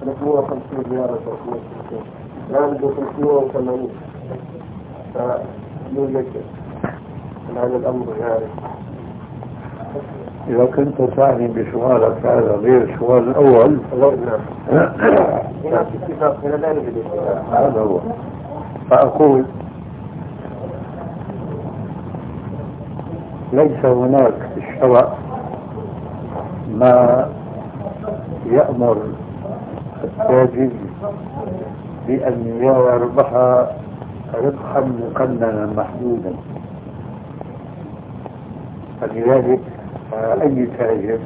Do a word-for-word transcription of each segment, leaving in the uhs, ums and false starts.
ثلاثمائة وخمسين ريال لا بده ثلاثمائة وثمانين فيوجد هذا الأمر يعني. إذا كنت تعني بسؤالك هذا غير السؤال الأول هنا في اتفاق هنا لا يوجد اتفاق. هذا هو. فأقول ليس هناك في الشرع ما يأمر التاجر بأن يربح ربحا مقننا محدودا. فلذلك أي تاجر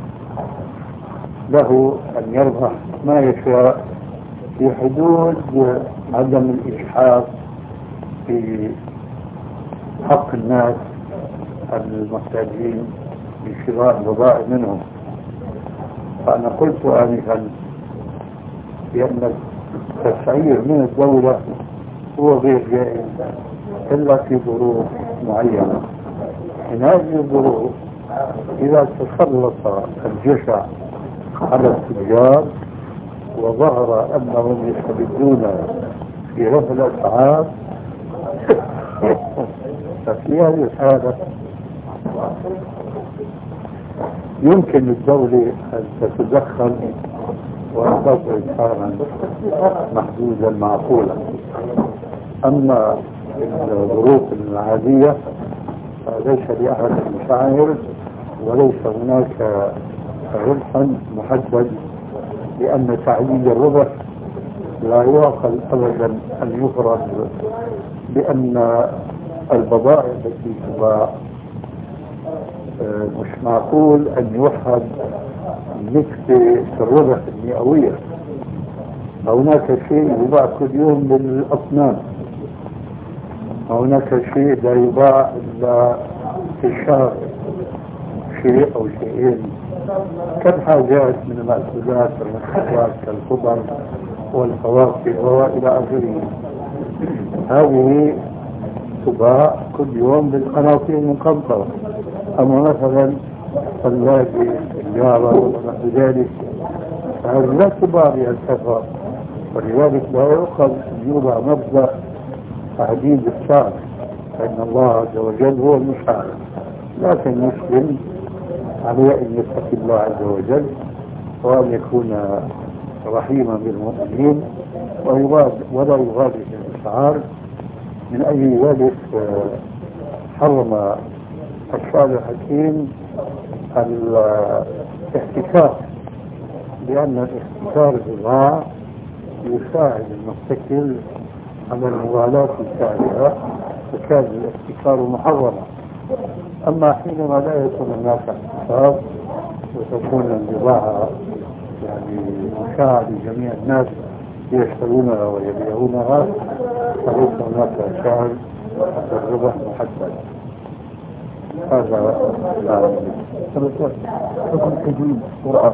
له أن يربح ما يشاء في حدود عدم الإجحاف في حق الناس المحتاجين لشراء البضائع منهم. فأنا قلت آنفا بأن التسعير من الدولة هو غير جائز إلا في ظروف معينة. من هذه الظروف إذا تسلط الجشع على التجار وظهر أنهم يستبدون في رفع الأسعار ففي هذه الحالة يمكن للدولة أن تتدخل وتضع إسعارا محدودا معقولا. أما الظروف العادية فليس لأحد المشاعر وليس هناك ربحا محدد، لأن تعديل الربح لا يعقل أبدا أن يفرض بأن البضائع التي تباع مش معقول أن يوحد نسبة الربح المئوية. هناك شيء يباع كل يوم بالأصنام، هناك شيء لا يباع إلا في الشهر شيء أو شيئين كالحاجات من المأكولات والمشروبات كالخضر والفواكه وإلى آخره. هذه تباع كل يوم بالقناطير المقنطرة. أما مثلا ثلاجة سيارة ونحو ذلك فهذه لا تباع بهالكثرة، ولذلك لا يؤخذ يوضع مبدأ تعديل السعر، فإن الله عز وجل هو المسعر. لكن المسلم عليه أن يتقي الله عز وجل وأن يكون رحيما بالمؤمنين ولا يغالي في الأسعار. من أجل ذلك حرم الشرع الحكيم الاحتكار، لأن الاحتكار البضاعة يساعد المحتكر على المغالاة في سعرها، فكان الاحتكار محرما. أما حينما لا يكون هناك احتكار وتكون البضاعة يعني مشاعة لجميع الناس يشترونها ويبيعونها فليس هناك سعر الربح محدد. هذا حكم التجويد قراءة.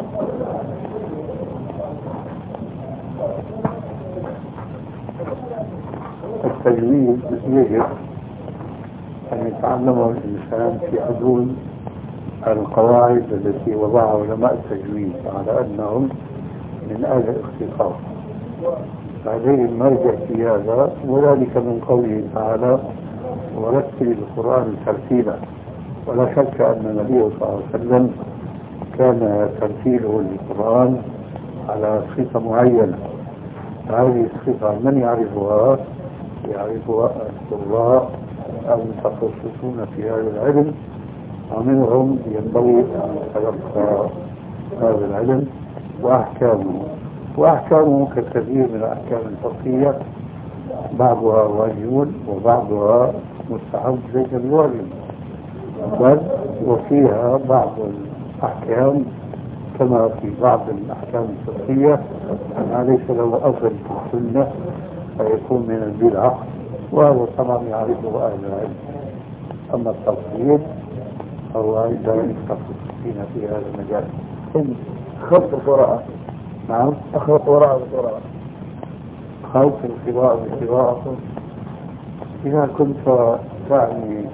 التجويد يجب أن يتعلمه الإنسان في حدود القواعد التي وضعها علماء التجويد على أنهم من أهل الاختصاص. عليه المرجع في هذا وذلك من قوله تعالى ورتل القرآن ترتيلا. ولا شك أن النبي صلى الله عليه وسلم كان ترتيله للقرآن على صفة معينة. هذه الصفة من يعرفها؟ يعرفها القراء المتخصصون في هذا العلم، ومنهم ينبغي أن يتلقى هذا العلم وأحكامه. وأحكامه كثير من الأحكام الفقهية، بعضها واجب وبعضها مستحب ليس بواجب، بل وفيها بعض الأحكام كما في بعض الأحكام الفقهية أنها ليس له أصل في السنة فيكون من البدعة، وهذا طبعا يعرفه أهل العلم. أما التفصيل فهو لا يتخصصين في هذا المجال. خلط القراءة. نعم. أخلط القراءة بالقراءة. خلط القراءة بالقراءة. إذا كنت تعني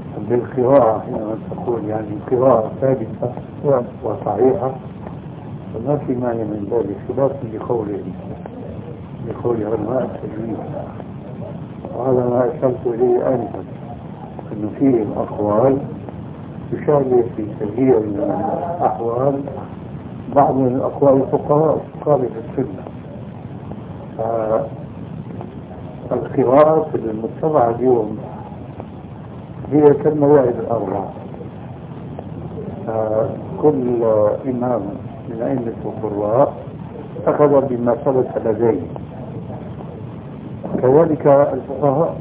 بالقراءة حينما تقول يعني قراءة ثابتة وصحيحة فما في معنى من ذلك خلاف لقوله لقول علماء التجويد. وهذا ما أشرت إليه آنفا أنه فيه الأقوال تشابه في كثير من الأحوال بعض من الأقوال الفقهاء تخالف السنة. فالقراءة في المجتمع اليوم هي كالمواعظ الأربع. كل إمام من أئمة القراء أخذ بما ثبت لديه، كذلك الفقهاء.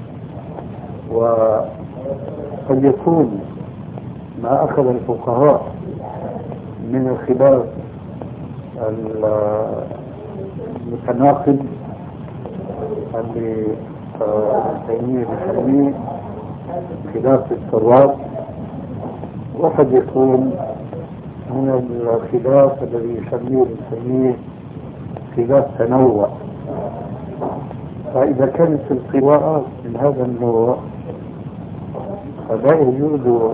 وقد يكون ما أخذ الفقهاء من الخلاف المتناقض اللي تيمية بسميه خلاف الصواب، وقد يكون من الخلاف الذي يسميه بسميه خلاف تنوع. فإذا كانت القراءات من هذا النوع فلا يجوز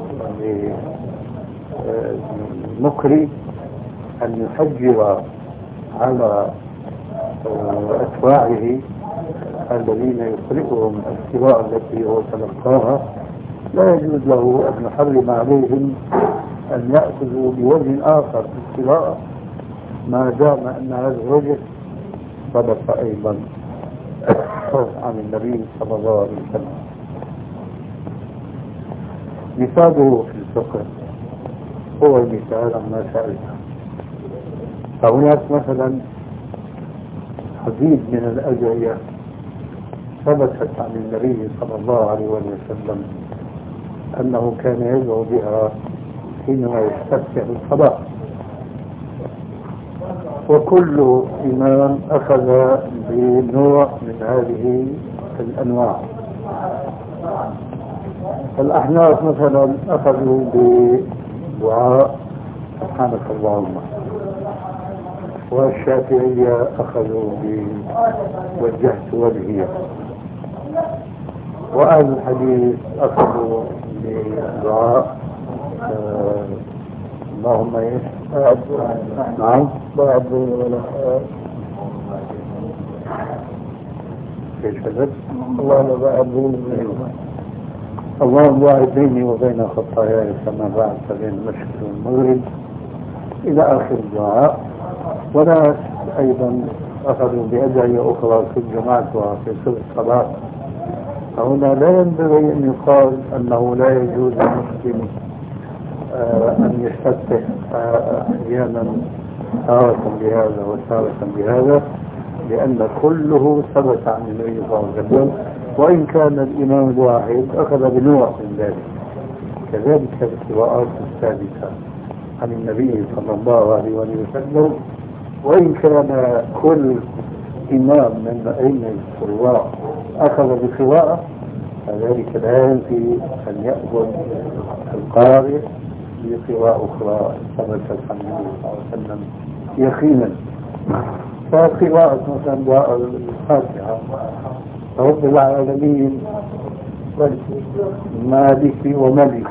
للمقرئ أن يحجر على أتباعه الذين يقرئهم القراءة التي هو تلقاها. لا يجوز له أن يحرم عليهم أن يأخذوا بوجه آخر في القراءة ما دام أن هذا الوجه ثبت أيضا عن النبي صلى الله عليه وسلم. مثاله في الفقه هو المثال عما سألته. فهناك مثلا عديد من الأدعية ثبتت عن النبي صلى الله عليه وسلم أنه كان يدعو بها حينما يستفتح الصلاة، وكل إمام أخذ بنوع من هذه الأنواع. الأحناف مثلا أخذوا بدعاء سبحانك اللهم، والشافعية أخذوا بوجهت وجهي، وأهل الحديث أخذوا بدعاء آه اللهم ايش؟ نعم باعد بيني ولا كيف هذا؟ اللهم باعد بيني اللهم باعد بيني وبين خطاياي كما باعدت بين المشرق والمغرب إلى آخر الدعاء. وناس أيضا أخذوا بأدعية أخرى في الجماعة وفي سر الصلاة. فهنا لا ينبغي أن يقال أنه لا يجوز للمسلم أن يستفتح أحيانا تارة بهذا وتارة بهذا، لأن كله ثبت عن النبي صلى الله عليه وسلم، وإن كان الإمام الواحد أخذ بنوع من ذلك. كذلك القراءات الثابتة عن النبي صلى الله عليه وسلم، وإن كان كل إمام من أئمة القراء أخذ بقراءة، فذلك لا ينفي أن يأخذ القارئ بقراءة أخرى ثبتت عن النبي صلى الله عليه وسلم يقينا. فقراءة مثلا الفاتحة رب العالمين مالك وملك،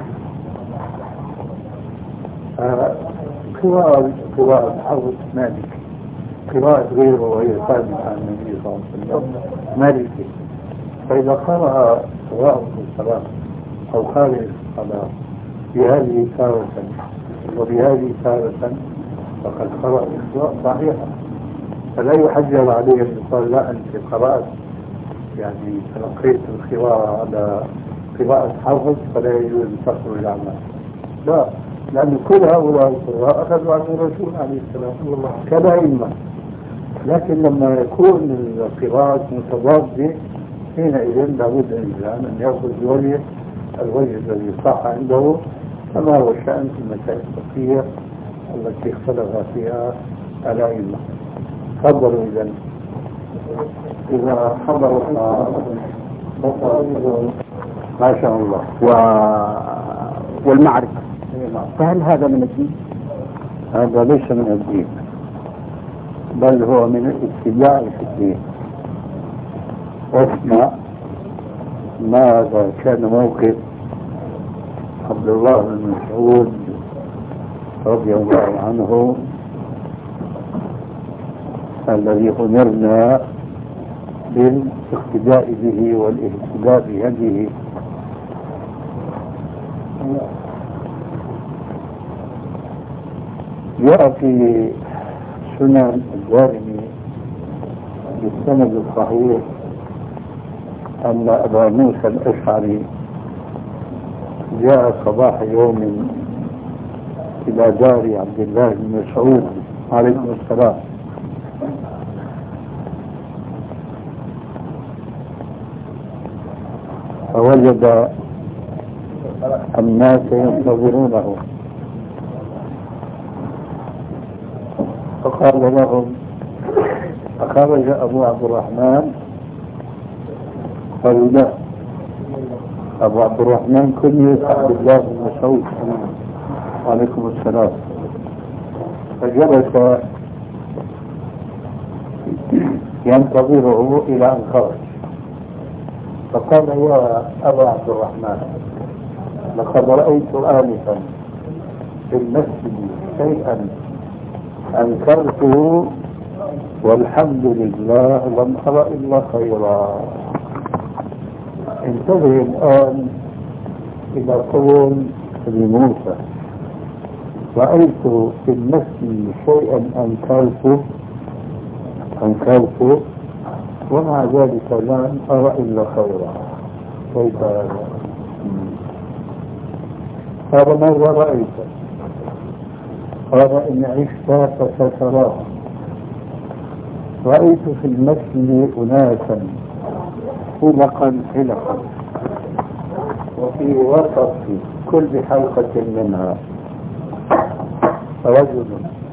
قراءة قراءة حفظ مالك، قراءة غيره وهي ثابتة عن النبي صلى الله عليه وسلم مالك. فإذا قرأ قراءة الصلاة أو خارج الصلاة بهذه تارة وبهذه تارة فقد قرأ القراءة صحيحة، فلا يحجر عليه أن يقال لا أنت قرأت يعني تلقيت القراءة على قراءة حفظ فلا يجوز أن تخرج عنها. لا، لأن كل هؤلاء القراء أخذوا عن الرسول عليه السلام كدائما. لكن لما يكون القراءة متضادة حينئذ لابد الإنسان أن يأخذ بوجه الوجه الذي صح عنده، كما هو الشأن في المسائل الفقهية التي اختلف فيها الأئمة. تفضلوا إذا إذا حضروا ما شاء الله و... والمعرفة، فهل هذا من الدين؟ هذا ليس من الدين، بل هو من الاتباع في الدين. واسمع ماذا كان موقف عبد الله بن مسعود رضي الله عنه الذي أمرنا بالاقتداء به والاهتداء بهديه. جاء في سنن الدارمي بالسند الصحيح أن أبا موسى الأشعري جاء صباح يوم إلى دار عبد الله بن مسعود عليكم السلام، فوجد الناس ينتظرونه فقال لهم، فخرج أبو عبد الرحمن، قالوا لا، أبو عبد الرحمن كنية عبد الله بن مسعود عليكم السلام. فجلس ينتظره إلى أن خرج، فقال يا أبا عبد الرحمن لقد رأيت آنفا في المسجد شيئا أنكرته والحمد لله لم أرى إلا خيرا. انتبه الآن إلى قول ابن موسى، رأيت في المسجد شيئا أنكرته أنكرته ومع ذلك لم أرى إلا خيرا. كيف هذا؟ هذا ماذا رأيت؟ قال إن عشت فستراه. رأيت في المسجد أناسا خلقا حلقا، وفي وسط كل حلقة منها رجل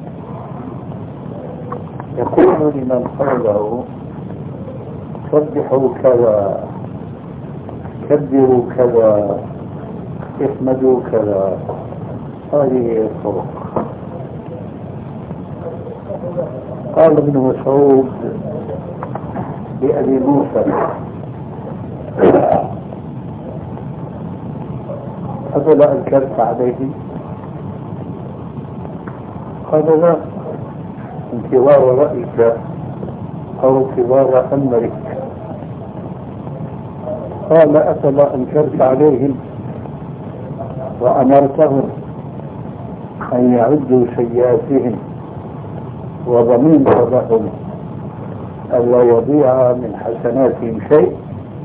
يقول لمن حوله سبحوا كذا، كبروا كذا، احمدوا كذا. هذه هي الطرق. قال ابن مسعود لأبي موسى أفلا أنكرت عليه؟ قال لا، انتظار رأيك أو انتظار أمرك. قال أفلا أنكرت عليهم وأمرتهم أن يعدوا سيئاتهم وضمنت لهم ألا يضيع من حسناتهم شيء؟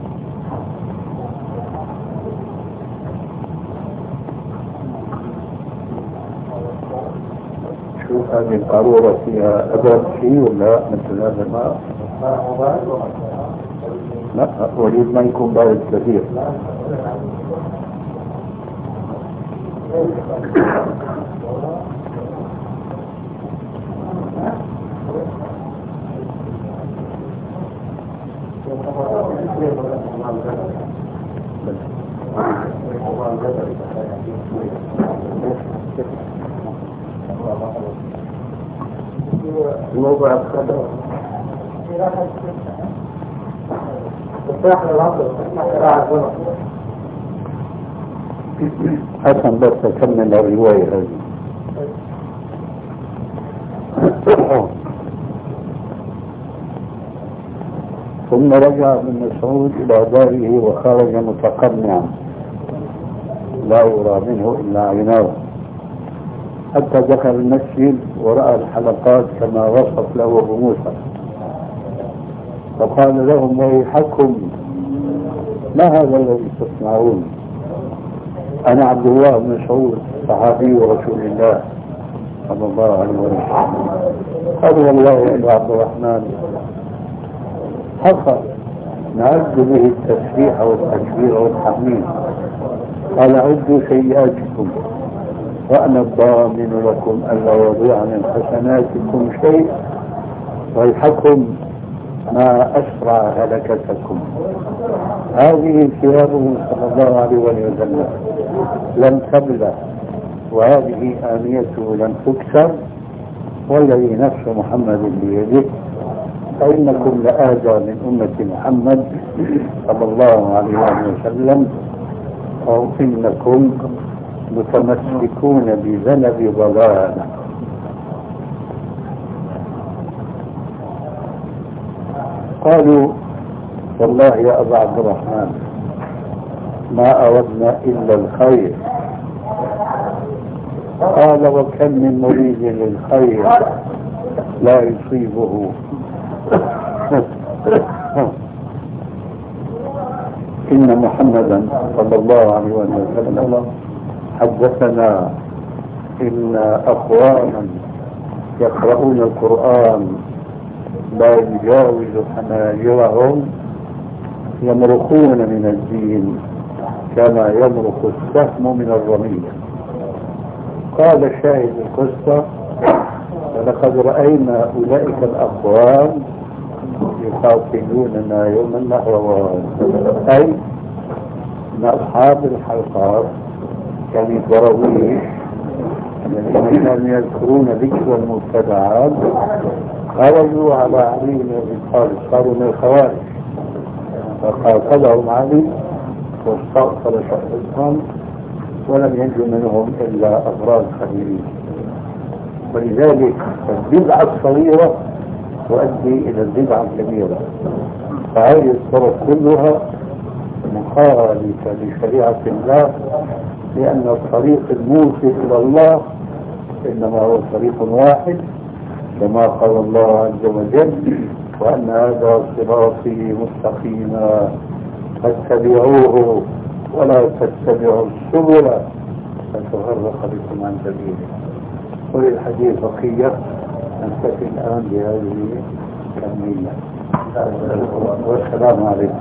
شوف هذه القارورة فيها أبد شيء ولا مثل هذا الماء؟ لا، أريد ما يكون بارد كثير. موضع الخبر حسن بس أكمل الرواية هذه. ثم رجع ابن مسعود إلى داره وخرج متقنعا لا يرى منه إلا عيناه، حتى دخل المسجد ورأى الحلقات كما وصف له أبو موسى، فقال لهم ويحكم ما هذا الذي تصنعون؟ أنا عبد الله بن مسعود صحابي رسول الله صلى الله عليه وسلم. قال والله يا عبد الرحمن حقا نعد به التسبيح والتكبير والتحميد. قال عدوا سيئاتكم وأنا الضامن لكم ألا يضيع من حسناتكم شيء، ويحكم ما أسرع هلكتكم. هذه ثيابه صلى الله عليه وسلم لم تبلى، وهذه آنيته لم تكسر، والذي نفس محمد بيده فإنكم لآدى من أمة محمد صلى الله عليه وسلم، وإنكم متمسكون بذنب ضلالة. قالوا والله يا أبا عبد الرحمن ما أردنا إلا الخير. قال وكم من مريد للخير لا يصيبه. إن محمدا صلى الله عليه وسلم حدثنا إن أقواما يقرؤون القرآن لا يجاوز حناجرهم يمرقون من الدين كما يمرق السهم من الرمية. قال شاهد القصة ولقد رأينا أولئك الأقوام يقاتلوننا يوم النهروان، أي أن أصحاب الحلقات كانوا ضرويش الذين كانوا يذكرون ذكر المبتدعات خرجوا على علي بن أبي طالب، صاروا من الخوارج فقاتلهم علي واستأصل شخصهم ولم ينجو منهم إلا أفراد قليلين. ولذلك البدعة الصغيرة تؤدي إلى البدعة الكبيرة، فهذه الطرق كلها مخالفة لشريعة الله، لأن الطريق الموصل إلى الله إنما هو طريق واحد كما قال الله عز وجل وأن هذا صراطي مستقيما فاتبعوه ولا تتبعوا السبل فتفرق بكم عن سبيله. وللحديث بقية نكتفي الآن بهذه الكمية. والسلام عليكم.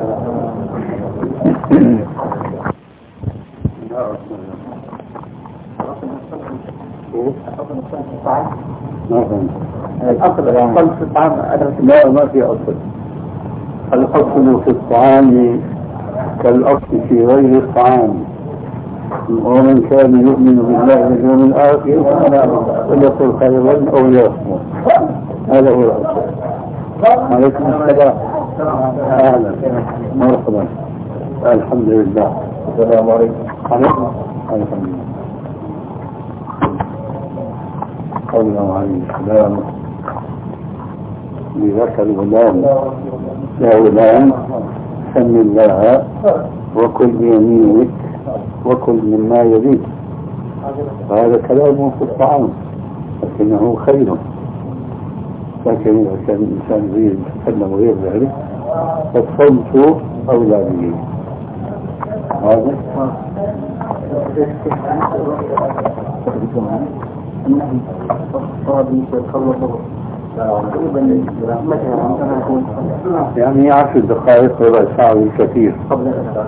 الأصل الأصل في الطعام لا ما في أصل. الأصل في الطعام كالأصل في غير الطعام، ومن كان يؤمن بالله واليوم الآخر فليقل خيرا أو ليصمت. هذا هو الأصل. عليكم السلام. أهلا مرحبا. الحمد لله. السلام عليكم. عليكم الحمد لله. قال الله عليه السلام لذاك الغلام يا غلام سم الله وكل بيمينك وكل مما يليك. فهذا كلامه في الطعام لكنه خير، لكن إذا كان الإنسان يريد يتكلم غير ذلك فالصمت أولى به. هذا يعني عشر دقائق ربع ساعة بالكثير قبل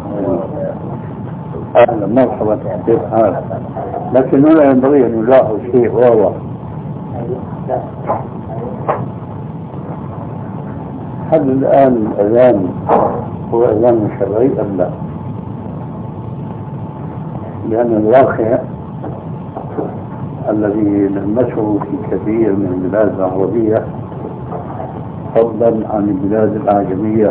أهلا مرحبا كيف حالك؟ لكن هنا ينبغي أن يلاحظ شيء واضح. هل الآن الأذان هو أذان شرعي أم لا؟ لأن الواقع الذي لمسه في كثير من البلاد العربية فضلا عن البلاد الأعجمية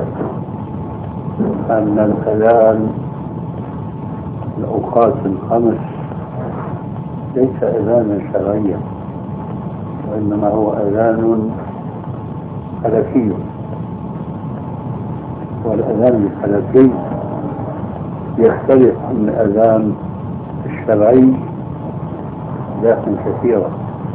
أن الأذان الأوقات الخمس ليس أذانا شرعيا، وإنما هو أذان فلكي، والأذان الفلكي يختلف عن الأذان الشرعي ذات كثيرة.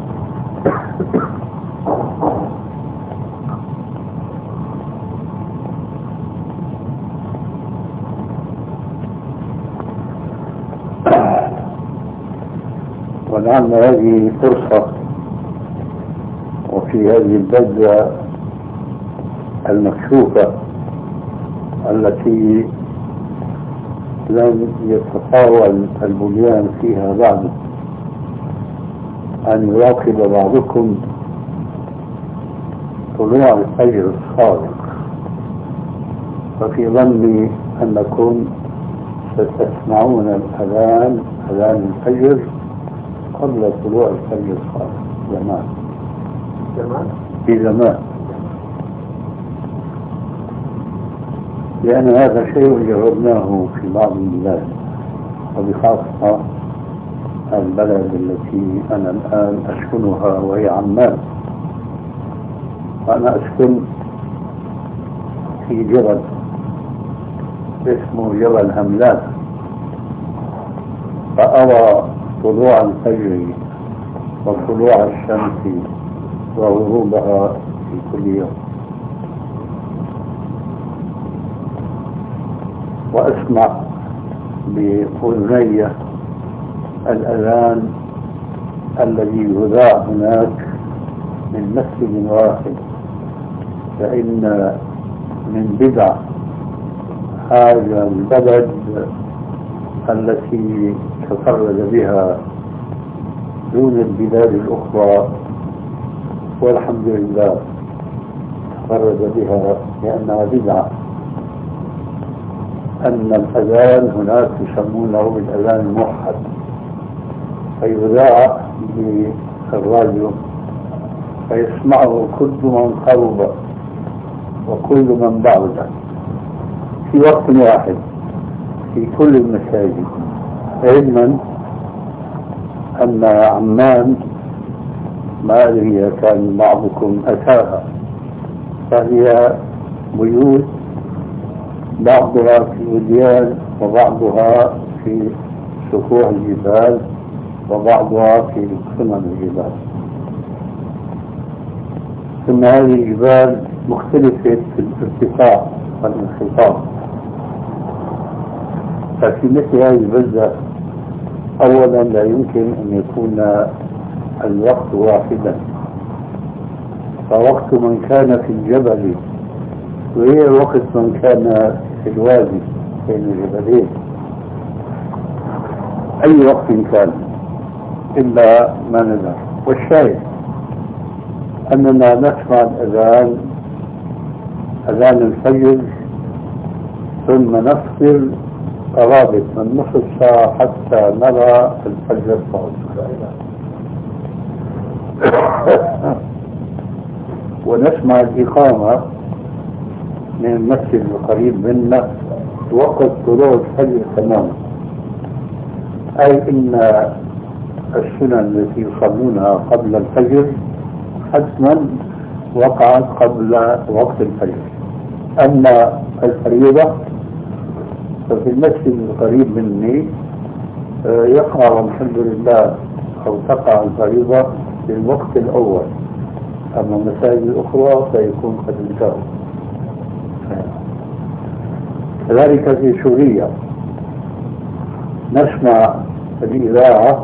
ولعل هذه فرصة وفي هذه البلدة المكشوفة التي لم يتطاول البنيان فيها بعد أن يراقب بعضكم طلوع الفجر الصادق، ففي ظني أنكم ستسمعون الأذان أذان الفجر قبل طلوع الفجر الصادق زمان زمان في زمان، لأن هذا شيء جربناه في بعض البلاد وبخاصة البلد التي أنا الآن أسكنها وهي عمان. وأنا أسكن في جبل اسمه جبل هملاك، فأرى طلوع الفجر وطلوع الشمس وغروبها في كل يوم، وأسمع بأذني الأذان الذي يذاع هناك من مسجد واحد. فإن من بدع هذا البلد التي تفرد بها دون البلاد الأخرى، والحمد لله تفرد بها لأنها بدعة، أن الأذان هناك يسمونه بالأذان الموحد، فيذاع بالراديو فيسمعه كل من قرب وكل من بعد في وقت واحد في كل المساجد، علما أن عمان ما أدري إذا كان بعضكم أتاها، فهي بيوت بعضها في وديان وبعضها في سفوح الجبال وبعضها في قمم الجبال، ثم هذه الجبال مختلفة في الارتفاع والانخفاض. ففي مثل هذه البلدة أولا لا يمكن أن يكون الوقت واحدا، فوقت من كان في الجبل غير وقت من كان في الوادي بين الجبلين، أي وقت كان إلا ما نذر. والشاهد أننا نسمع الأذان أذان الفجر ثم نفصل قرابة من نصف ساعة حتى نرى الفجر الصادق، ونسمع الإقامة من المسجد القريب منا وقت طلوع الفجر تماما، أي إن السنن التي يصلونها قبل الفجر حتما وقعت قبل وقت الفجر. أما الفريضة ففي المسجد القريب مني يقع والحمد لله أو تقع الفريضة في الوقت الأول، أما المساجد الأخرى فيكون قد انتهوا. كذلك في سوريا نسمع الإذاعة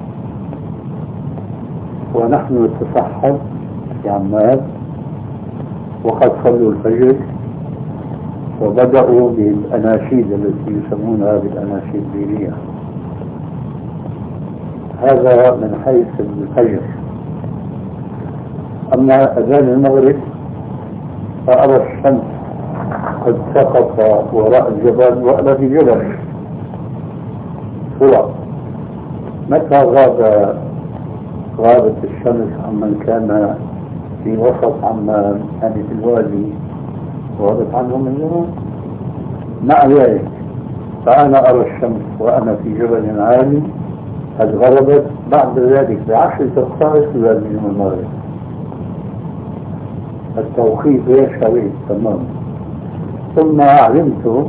ونحن نتسحب في عمان وقد صلوا الفجر وبدأوا بالأناشيد التي يسمونها بالأناشيد الدينية. هذا من حيث الفجر. أما أذان المغرب فأرى الشمس قد سقط وراء الجبل وأنا في جبل صورة. متى غاب غابت الشمس عمن كان في وسط عمان، يعني في الوادي، غابت عنهم من زمان. مع ذلك فأنا أرى الشمس وأنا في جبل عالي قد غربت بعد ذلك بعشر دقائق من المغرب. التوقيت غير شريف تماما. ثم علمت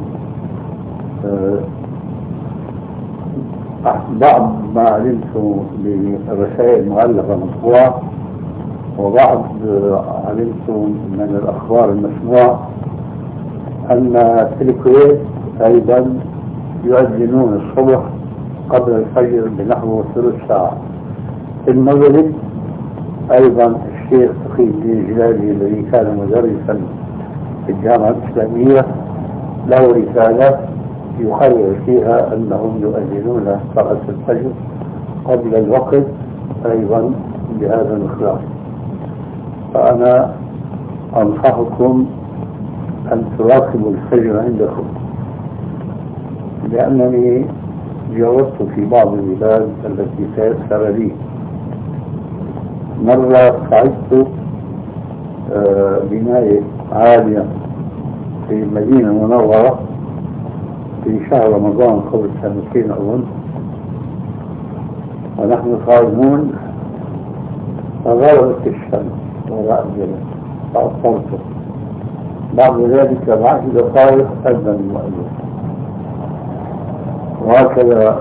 بعض ما علمت برسائل مؤلفة مطبوعة، وبعض علمت من الأخبار المسموعة أن في الكويت أيضا يؤذنون الصبح قبل الفجر بنحو ثلث ساعة. في المغرب أيضا الشيخ تقي الدين الجلالي الذي كان مدرسا في الجامعة الإسلامية له رسالة يخرج فيها أنهم يؤذنون صلاة الفجر قبل الوقت أيضا بهذا المقدار. فأنا أنصحكم أن تراقبوا الفجر عندكم، لأنني جاوبت في بعض البلاد التي تيسر لي. مرة صعدت بناية عالية في المدينة المنورة في شهر رمضان قبل سنتين أظن، ونحن صائمون فغربت الشمس وراء الجبل فأبصرته، بعد ذلك بعشر دقائق أذن المؤذن. وهكذا،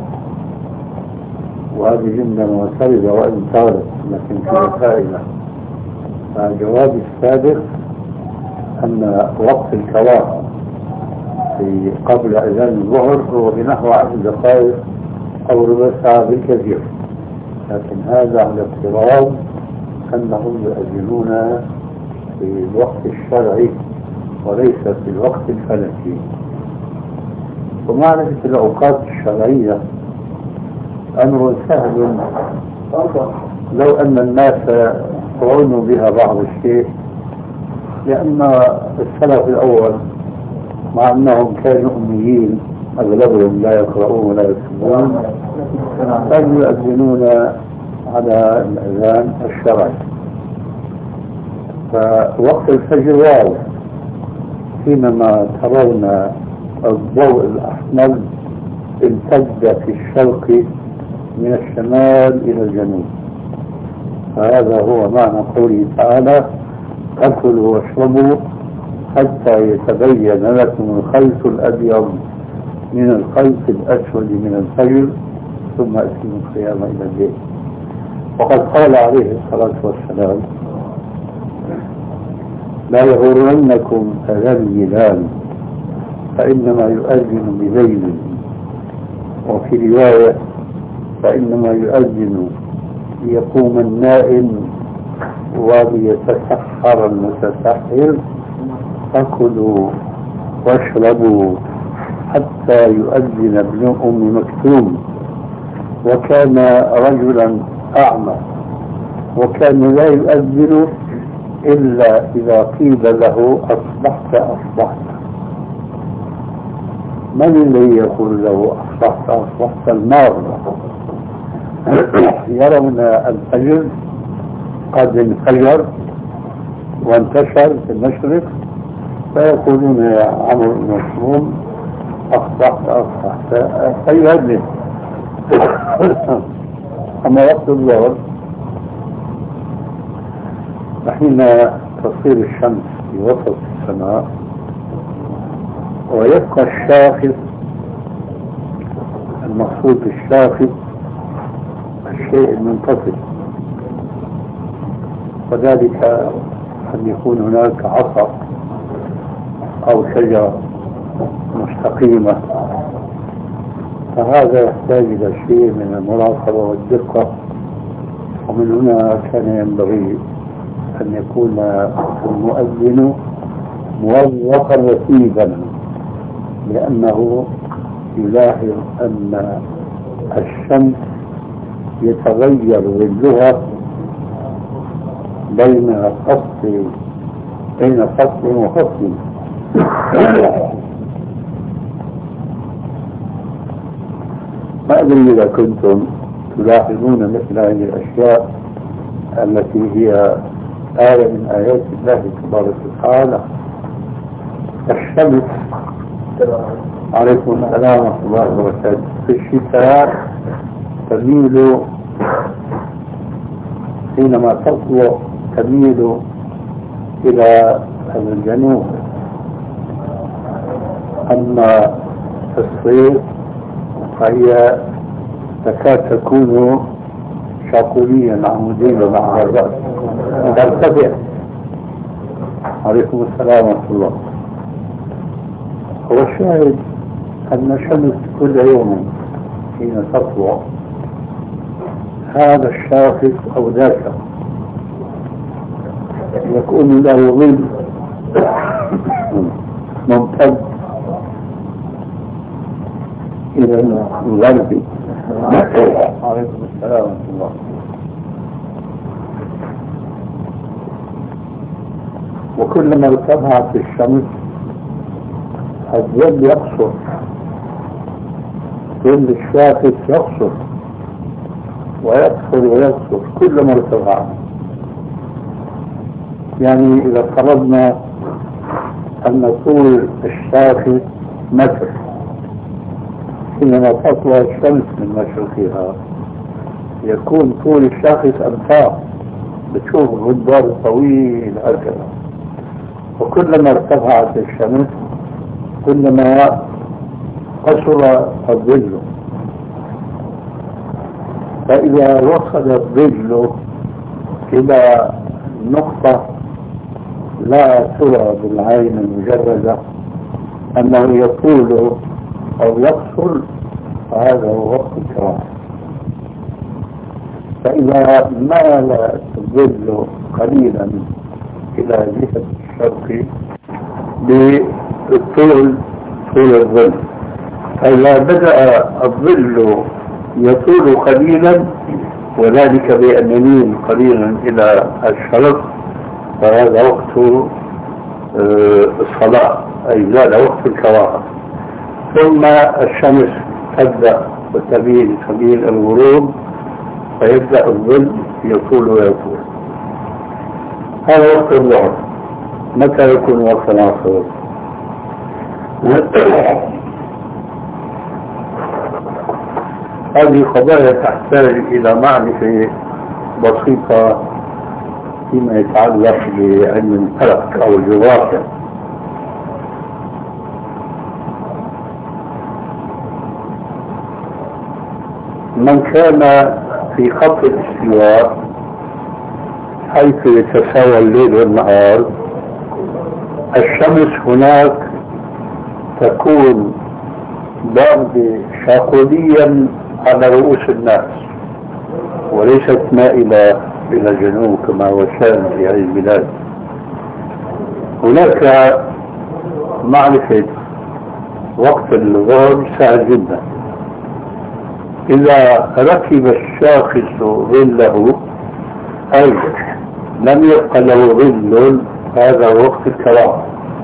وهذه جملة معترضة وإن طالت لكن فيها فائدة. فالجواب السابق أن وقت الكلام في قبل أذان الظهر هو بنحو عشر دقائق أو ربع ساعة بالكثير، لكن هذا على افتراض أنهم يؤذنون في الوقت الشرعي وليس في الوقت الفلكي. ومعرفة الأوقات الشرعية أمر سهل لو أن الناس عنوا بها بعض الشيء، لأن السلف الأول مع أنهم كانوا أميين أغلبهم لا يقرؤون ولا يكتبون كانوا يؤذنون على الأذان الشرعي. فوقت الفجر واو حينما ترون الضوء الأحمر امتد في الشرق من الشمال إلى الجنوب، فهذا هو معنى قوله تعالى: أكلوا واشربوا حتى يتبين لكم الخيط الأبيض من الخيط الأسود من الفجر ثم أتموا الصيام إلى الليل. وقد قال عليه الصلاة والسلام: لا يغرنكم أذان بلال فإنما يؤذن بليل، وفي رواية: فإنما يؤذن ليقوم النائم وليتسحر المتسحر، فكلوا واشربوا حتى يؤذن ابن أم مكتوم، وكان رجلا أعمى وكان لا يؤذن إلا إذا قيل له أصبحت أصبحت. من الذي يقول له أصبحت أصبحت؟ النار. يرون الفجر قد انفجر وانتشر في المشرق فيقولون يا عمرو بن مسلوم أصبحت أصبحت فيهدد. أما وقت الظهر حين تصير الشمس في وسط السماء ويبقى الشاخص، المقصود بالشاخص الشيء المنتصف، وذلك أن يكون هناك عصا أو شجرة مستقيمة، فهذا يحتاج إلى شيء من المراقبة والدقة. ومن هنا كان ينبغي أن يكون المؤذن موظفا رتيبا، لأنه يلاحظ أن الشمس يتغير ظلها بين فصل بين فصل وفصل. ما أدري إذا كنتم تلاحظون مثل هذه الأشياء التي هي آية من آيات الله تبارك وتعالى. الشمس عليكم السلام ورحمة الله وبركاته في الشتاء تميل حينما تطلع تميل إلى الجنوب، أما في الصيف فهي تكاد تكون شاقوليا عموديا مع الرأس ترتفع. عليكم السلام ورحمة الله. هو الشاهد أن الشمس كل يوم حين تطلع هذا الشاخص أو ذاك يكون له ظل ممتد إلى الغرب. عليكم السلام ورحمة الله. وكلما ارتفعت الشمس الظل يقصر، ظل الشاخص يقصر ويقصر ويقصر كلما ارتفع. يعني إذا فرضنا أن طول الشاخص متر حينما تطلع الشمس من مشرقها يكون طول الشاخص أمتار، بتشوف غبار طويل هكذا. وكلما ارتفعت الشمس كلما قصر الظل، فإذا وصل الظل إلى نقطة لا ترى بالعين المجردة أنه يطول أو يقصر، فهذا هو وقت الكراهة. فإذا مال الظل قليلا إلى جهة الشرق بالطول طول الظل، فإذا بدأ الظل يطول قليلا وذلك بأن يميل قليلا إلى الشرق، فهذا وقت الصلاة، أي زاد وقت الكراهة. ثم الشمس تبدأ وتميل سبيل الغروب، فيبدأ الظل يطول ويطول. هذا وقت الظهر. متى يكون وقت العصر؟ هذه قضايا تحتاج إلى معرفة بسيطة فيما يتعلق بعلم الفلك أو الجغرافيا. من كان في خط الاستواء حيث يتساوى الليل والنهار، الشمس هناك تكون ضاربة شاقوليا على رؤوس الناس وليست مائلة إلى الجنوب كما هو الشأن في هذه البلاد. هناك معرفة وقت الظهر سهل جدا. إذا ركب الشاخص ظله أي لم يبقى له ظل، هذا وقت الكراهة،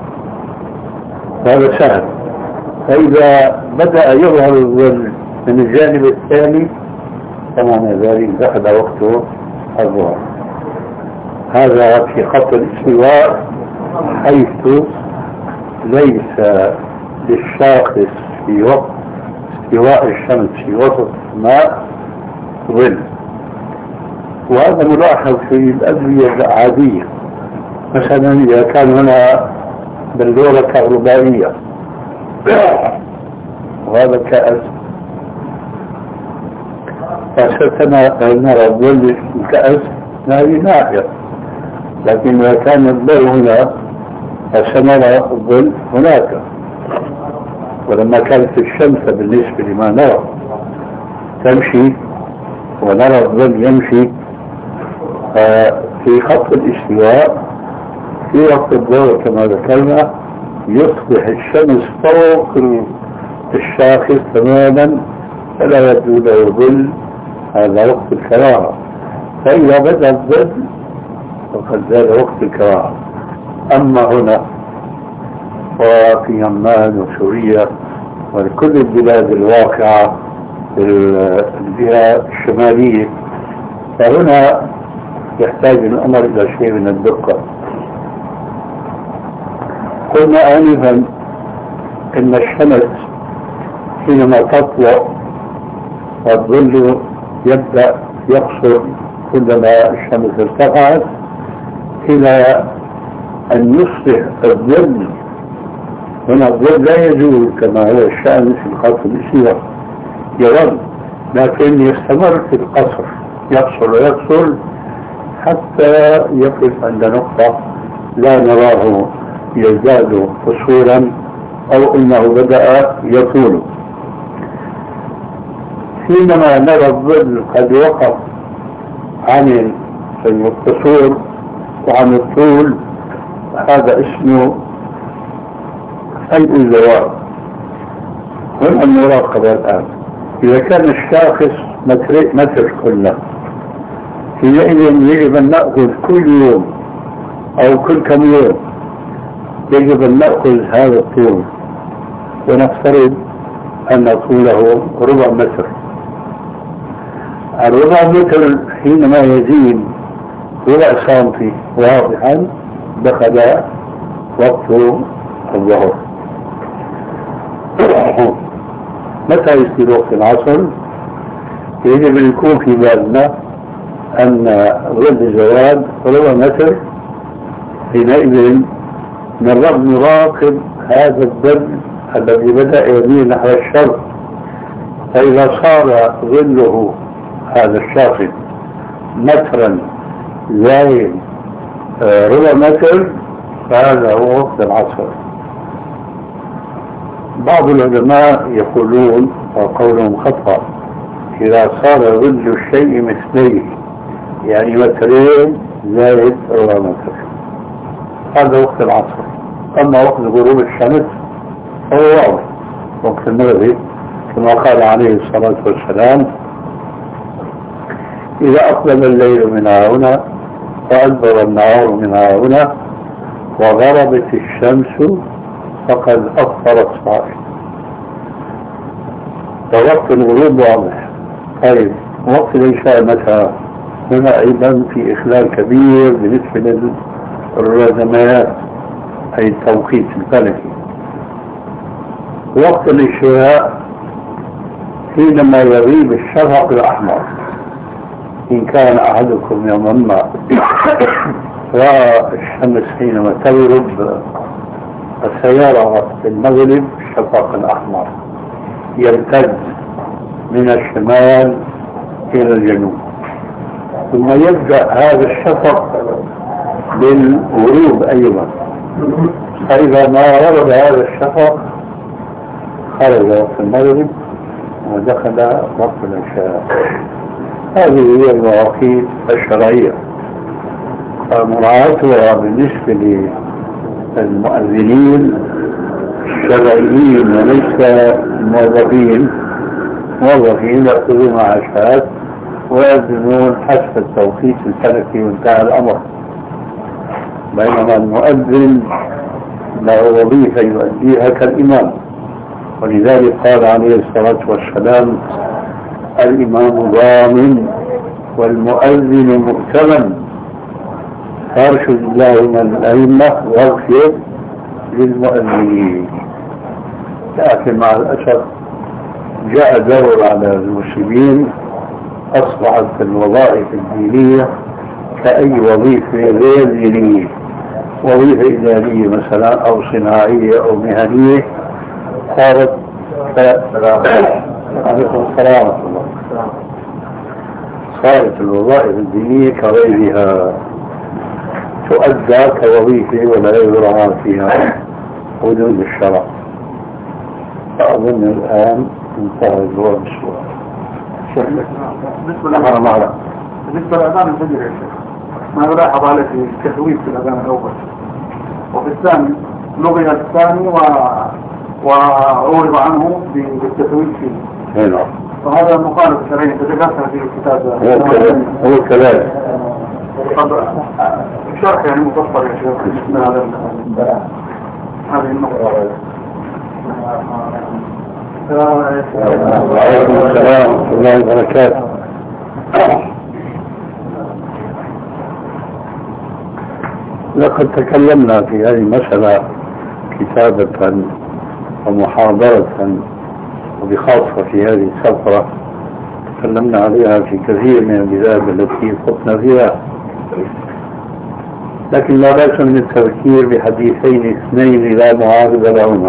هذا سهل. فإذا بدأ يظهر الظل من الجانب الثاني فمعنى ذلك دخل وقت الظهر. هذا في خط الاستواء حيث ليس للشاخص في وقت استواء الشمس في وسط الماء ظل. وهذا ملاحظ في الأدوية العادية. مثلا إذا كان هنا بلورة كهربائية وهذا كأس، فستنا نرى الظل الكأس هذه ناحية، لكن إذا كان الضوء هنا فسنرى الظل هناك. ولما كانت الشمس بالنسبة لما نرى تمشي ونرى الظل يمشي، في خط الاستواء في وقت الظهر كما ذكرنا يصبح الشمس فوق الشاخص تماما فلا يبدو له ظل، هذا وقت الكراهة. فإذا بدأ الظل فقد زاد وقت الكراهة. أما هنا وفي عمان وسوريا وكل البلاد الواقعة في الجهة الشمالية، فهنا يحتاج الأمر إلى شيء من الدقة. قلنا آنفا إن الشمس حينما تطلع والظل يبدأ يقصر كلما الشمس ارتفعت إلى أن يصبح الظل. هنا الظل لا يزول كما هو الشأن في الخط الاستواء، يظل لكن يستمر في القصر، يقصر ويقصر حتى يقف عند نقطة لا نراه يزداد قصورا أو إنه بدأ يطول. حينما نرى الظل قد وقف عن القصور وعن الطول، هذا اسمه أي الزواج. هنا المراقبة الآن إذا كان الشاخص متر كله، حينئذ يجب أن نأخذ كل يوم أو كل كم يوم يجب أن نأخذ هذا الطول ونفترض أن طوله ربع متر. الربع متر حينما يزيد ربع سنتي واضحا دخل وقت الظهر. متى يصير وقت العصر؟ يجب أن يكون في بالنا أن ظل الزوال ربع متر، حينئذ نراقب هذا الدم الذي بدأ يميل نحو الشرق، فإذا صار ظله هذا الشاخص مترا زائد ربع متر فهذا هو وقت العصر. بعض العلماء يقولون وقولهم خطأ، إذا صار ظل الشيء مثليه يعني مترين زائد ربع متر هذا وقت العصر. أما وقت غروب الشمس فهو واضح وقت المغرب كما قال عليه الصلاة والسلام: إذا أقبل الليل من هنا وأدبر النهار من هنا وغربت الشمس فقد أفطر الصائم. فوقت الغروب واضح. طيب وقت العشاء متى؟ هنا أيضا في إخلال كبير بالنسبة للرزمات أي التوقيت الفلكي. وقت العشاء حينما يغيب الشفق الأحمر، إن كان أحدكم يوما ما رأى الشمس حينما تغرب فسيرى في المغرب الشفق الأحمر يمتد من الشمال إلى الجنوب، ثم يبدأ هذا الشفق بالغروب أيضا. فإذا ما ورد هذا الشفق خرج وقت المغرب ودخل وقت العشاء. هذه هي المواقيت الشرعية، فمراعاتها بالنسبة للمؤذنين الشرعيين وليس الموظفين. موظفين يأخذون معاشات ويأذنون حسب التوقيت الفلكي وانتهى الأمر، بينما المؤذن له وظيفة يؤديها كالإمام. ولذلك قال عليه الصلاة والسلام: الإمام ضامن والمؤذن مؤتمن، فارشد اللهم الأئمة واغفر للمؤذنين. لكن مع الأسف جاء دور على المسلمين، أصبحت الوظائف الدينية كأي وظيفة غير دينية، وظيفة إدارية مثلا أو صناعية أو مهنية صارت عليكم السلام ورحمة الله. صارت الوظائف الدينية كغيرها تؤدى كوظيفة ولا يراعى فيها حدود الشرع. فأظن الآن انتهى الجواب السؤال. بالنسبة للأذان بالنسبة للأذان الفجر يا شيخ، ما يلاحظ عليه في التثويب في الأذان الأول، وفي الثاني لغي الثاني و وعورض عنه بالتثويب فيه. نعم. فهذا مخالف شرعي تذكرتها في الكتاب. هو كذلك. شرح يعني مفصل يا شيخ من هذا هذه النقطة. وعليكم السلام ورحمة الله وبركاته. لقد تكلمنا في هذه المسألة كتابة ومحاضرة، وبخاصة في هذه السفرة تكلمنا عليها في كثير من البلاد التي خطنا فيها، لكن لا بأس من التذكير بحديثين اثنين لا معارض لهما،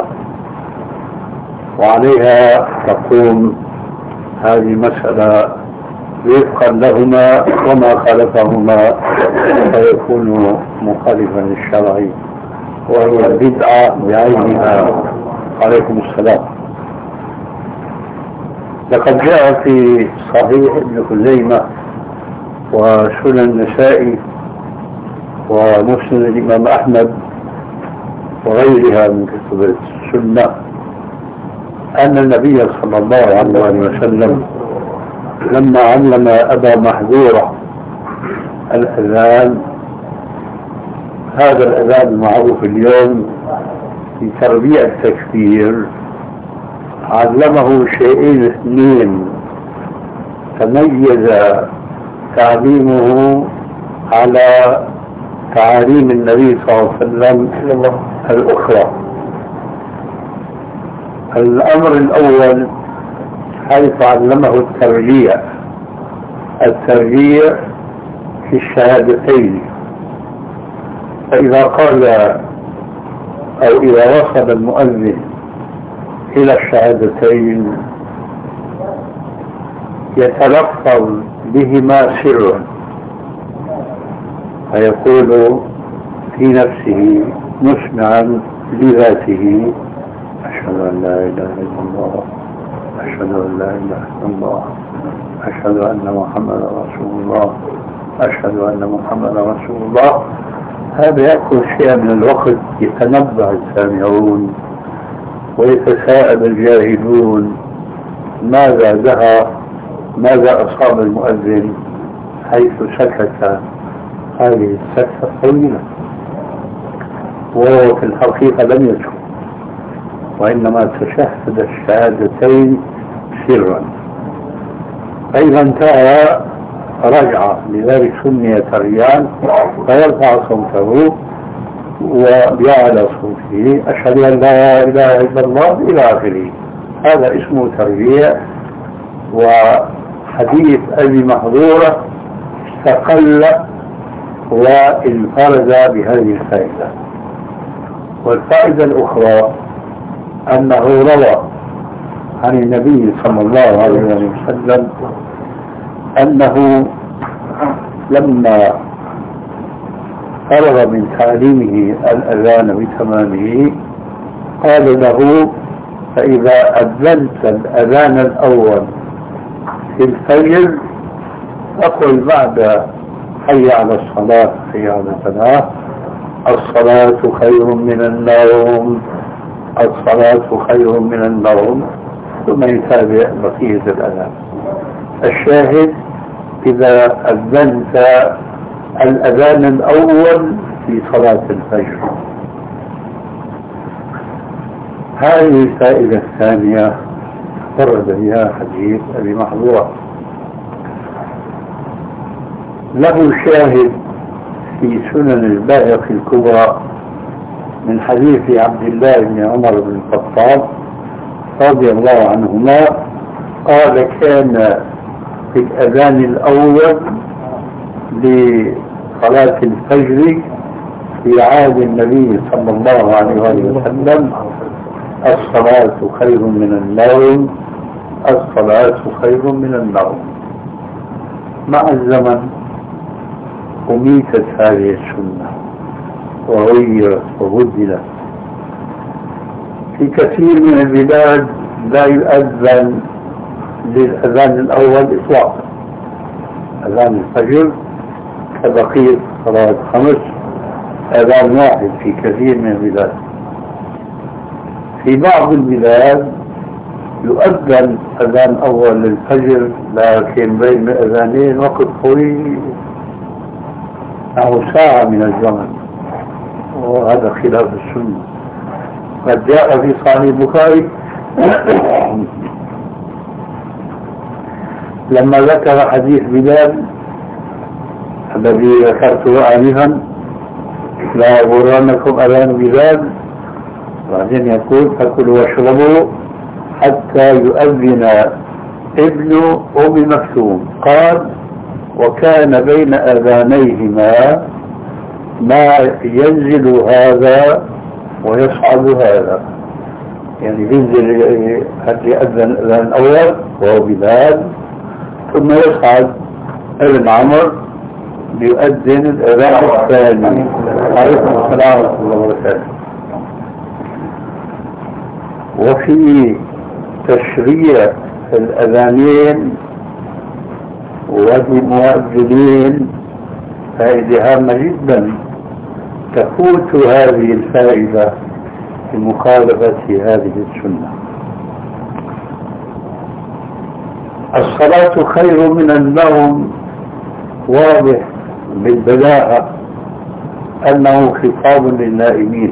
وعليها تقوم هذه المسألة وفقا لهما، وما خالفهما فيكون مخالفا للشرع وهو البدعة بعينها. عليكم السلام. لقد جاء في صحيح ابن خزيمة وسنن النسائي ومسند الإمام أحمد وغيرها من كتب السنة أن النبي صلى الله عليه وسلم لما علم أبا محذورة الأذان، هذا الأذان المعروف اليوم في تربية التكبير، علمه شيئين اثنين تميز تعليمه على تعاليم النبي صلى الله عليه وسلم الأخرى. الأمر الأول حيث علمه الترجيع الترجيع في الشهادتين، فإذا قال أو إذا وصل المؤذن إلى الشهادتين يتلفظ بهما سرا فيقول في نفسه مسمعا لذاته: أشهد أن لا إله إلا الله، أشهد أن لا إله إلا الله، أشهد أن محمدا رسول الله، أشهد أن محمدا رسول الله. هذا يأخذ شيئا من الوقت يتنبأ السامعون ويتساءل الجاهلون ماذا دها، ماذا أصاب المؤذن حيث سكت هذه السكتة الطويلة، وهو في الحقيقة لم يسكت وإنما تشهد الشهادتين سرا. فإذا انتهى رجع، لذلك سمي تريان، فيرفع صوته وبيعلى صوته: أشهد أن لا إله إلا الله إلى آخره. هذا اسمه تربيع. وحديث أبي محظورة استقل وانفرد بهذه الفائدة. والفائدة الأخرى أنه روى عن النبي صلى الله عليه وسلم أنه لما فرغ من تعليمه الأذان بتمامه قال له: فإذا أذنت الأذان الأول في الفجر فقل بعد حي على الصلاة حي على الفلاح: الصلاة خير من النوم، الصلاة خير من النوم، ثم يتابع بقية الأذان. الشاهد: إذا أذنت الأذان الأول في صلاة الفجر. هذه الفائدة الثانية فرد بها حديث أبي محظورة، له شاهد في سنن البيهقي الكبرى من حديث عبد الله بن عمر بن الخطاب رضي الله عنهما قال: كان في الأذان الأول لصلاة الفجر في عهد النبي صلى الله عليه وسلم: الصلاة خير من النوم، الصلاة خير من النوم. مع الزمن أميتت هذه السنة وغيرت وبدلت. في كثير من البلاد لا يؤذن للأذان الأول إطلاقا، أذان الفجر كبقية صلاة خمس أذان واحد في كثير من البلاد. في بعض البلاد يؤذن أذان أول للفجر، لكن بين أذانين وقت طويل أو ساعة من الزمن، وهذا خلاف السنة. قد جاء في صحيح البخاري لما ذكر حديث بلال الذي ذكرته آنفا: لا يغرنكم أذان بلال، بعدين يقول: فكلوا واشربوا حتى يؤذن ابن أم مكتوم. قال: وكان بين أذانيهما ما ينزل هذا ويصعد هذا، يعني ينزل يأذن الأذان الأول وهو بلال، ثم يصعد ابن عمر ليؤذن الأذان الثاني. عليكم السلام ورحمة الله وبركاته. وفي تشريع الأذانين والمؤذنين فائدة هامة جدا تفوت هذه الفائدة في مخالفة هذه السنة. الصلاة خير من النوم واضح بالبلاغة أنه خطاب للنائمين،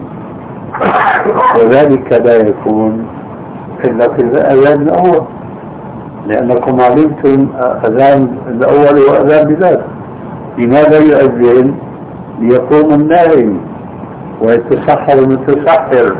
وذلك لا يكون إلا في الأذان الأول، لأنكم علمتم أذان الأول وأذان بلال. لماذا يؤذن؟ ليقوم النائم ويتسحر المتسحر.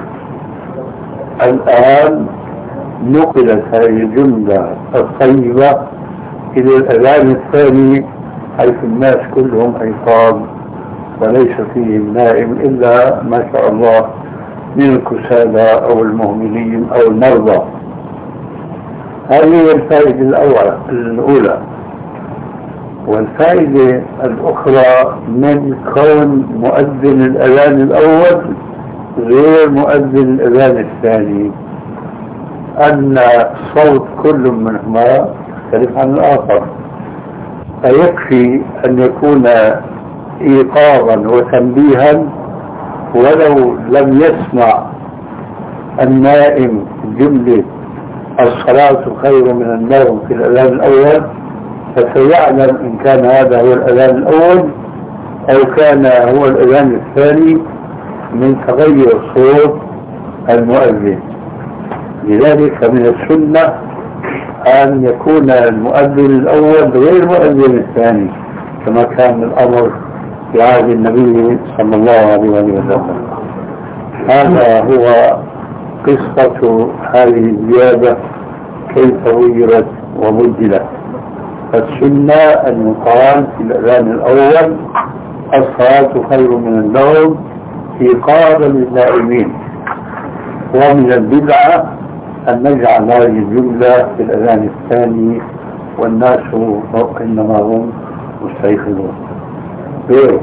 الآن نقلت هذه الجملة الطيبة إلى الأذان الثاني حيث الناس كلهم أيقاظ وليس فيهم نائم إلا ما شاء الله من الكسالى أو المهملين أو المرضى. هذه هي الفائدة الأولى الأولى. والفائدة الأخرى من كون مؤذن الأذان الأول غير مؤذن الأذان الثاني أن صوت كل منهما يختلف عن الآخر، فيكفي أن يكون إيقاظا وتنبيها ولو لم يسمع النائم جملة الصلاة خير من النوم في الأذان الأول فسيعلم إن كان هذا هو الأذان الأول أو كان هو الأذان الثاني من تغير صوت المؤذن. لذلك من السنة أن يكون المؤذن الأول غير المؤذن الثاني كما كان الأمر في عهد النبي صلى الله عليه وسلم. هذا هو قصة هذه الزيادة كيف غيرت وبدلت. فالسنة أن يقال في الأذان الأول الصلاة خير من النوم إيقاظا للنائمين، ومن البدعة أن نجعل هذه الجملة في الأذان الثاني والناس إنما هم مستيقظون. بالنسبة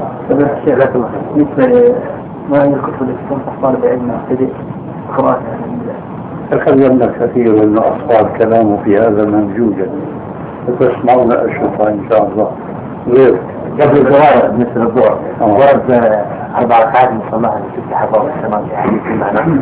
ما هي الكتب التي تنصح طالب علم يبتدئ قراءة؟ تكلمنا كثيرا أن أصوات كلامه في هذا منجوجا، فتسمعون أشرطة إن شاء الله. غير قبل الزواج مثل الظهر ورد أربع ركعات مصلحة لست حفاظ السماء في حديث المعنى.